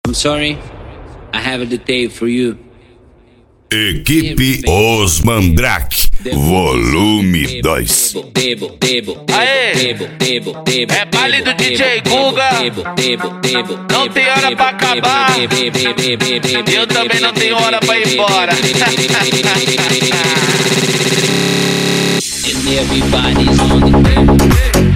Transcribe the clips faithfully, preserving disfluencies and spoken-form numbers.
I'm sorry, I have a detail for you. Equipe Os Mandrake, volume dois. Aê, é baile do D J Guga. Não tem hora pra acabar. Eu também não tenho hora pra ir embora. And everybody's on the table.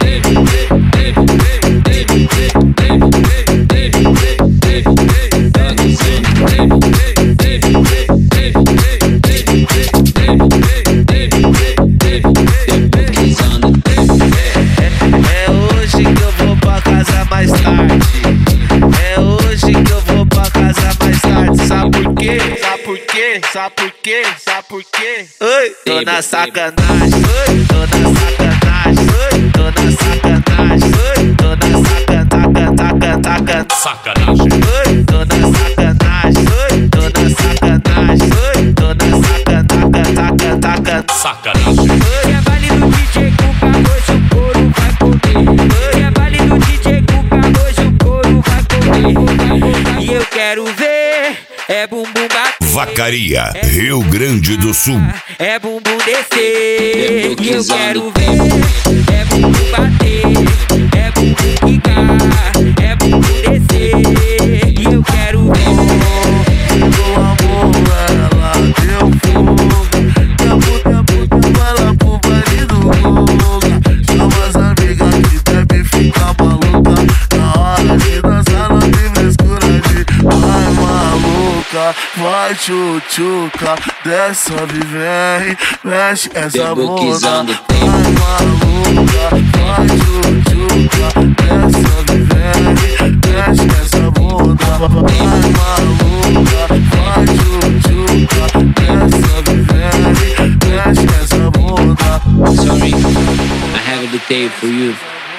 É hoje que eu vou pra casa mais tarde. É hoje que eu vou pra casa mais tarde. Sabe por quê? Sabe por quê? Sabe por quê? Sabe por quê? Oi, tô na sacanagem. Oi, tô na sacanagem. Oi, tô na sacanagem. Oi, tô na sacanagem. Sacanagem. Oi, tô na sacanagem. Oi, tô na sacanagem. Oi, tô na sacanagem. Sacanagem. É baile do D J Guga, hoje o couro vai comer. É baile do D J Guga, hoje o couro vai comer. E eu quero ver, é bumbum bater. Vacaria, Rio Grande do Sul. É bumbum descer. E eu quero ver, é bumbum bater. É bumbum quicar, é bumbum descer. E eu quero ver. Do amor, ela deu fogo. Tempo, tempo, tempo, ela pro baile do Guga. Chama as amigas que bebe, fica maluca. Na hora de dançar não tem frescura de vai maluca, vai tchutchuca. Desce, sobe, vem, mexe essa bunda. Vai maluca, vai tchutchuca. Desce, sobe, vem, mexe essa bunda. Vai maluca, vai tchutchuca. Desce, sobe, vem, mexe essa bunda. Sorry, I have a detail for you.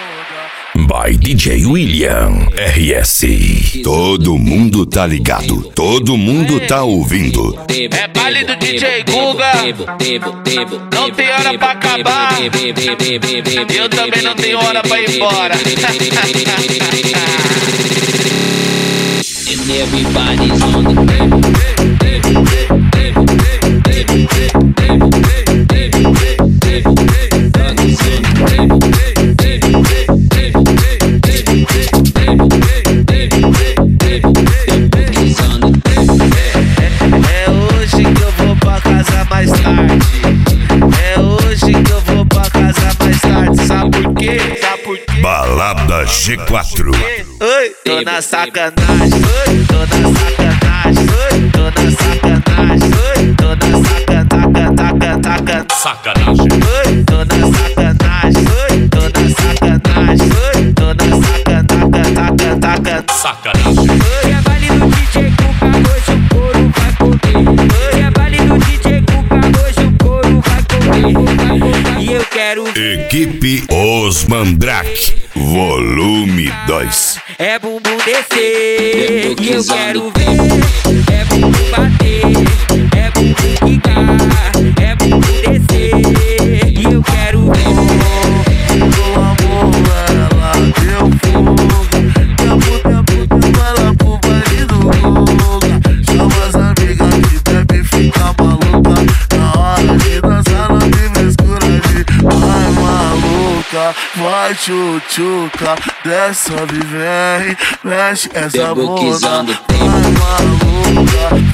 By D J William R S. Todo mundo tá ligado, todo mundo tá ouvindo. É baile do D J Guga. Não tem hora pra acabar. Eu também não tenho hora pra ir embora. And everybody's on the table. É hoje que eu vou pra casa mais tarde. É hoje que eu vou pra casa mais tarde. Sabe por quê? Sabe por quê? Balada G quatro. Oi, tô na sacanagem. Oi, tô na sacanagem. Oi, tô na sacanagem. Oi, tô na sacanagem. Sacanagem. Oi, tô na sacanagem. Oi, tô na sacanagem. Oi, tô na sacanagem. Sacanagem. É baile do D J Guga, hoje o couro vai comer. É baile do D J Guga, hoje o couro vai comer. E eu quero ver. Equipe Os Mandrake, volume dois. É bumbum descer. E eu quero ver, é bumbum bater. É bumbum quicar, é bumbum descer. E eu quero ver. Do amor, ela deu fogo. Tempo, tempo, tempo, ela pro baile do Guga. Chama as amigas que bebe, fica maluca. Na hora de dançar não tem frescura de vai maluca, vai tchutchuca. Desce, sobe, vem, mexe essa bunda. Vai maluca,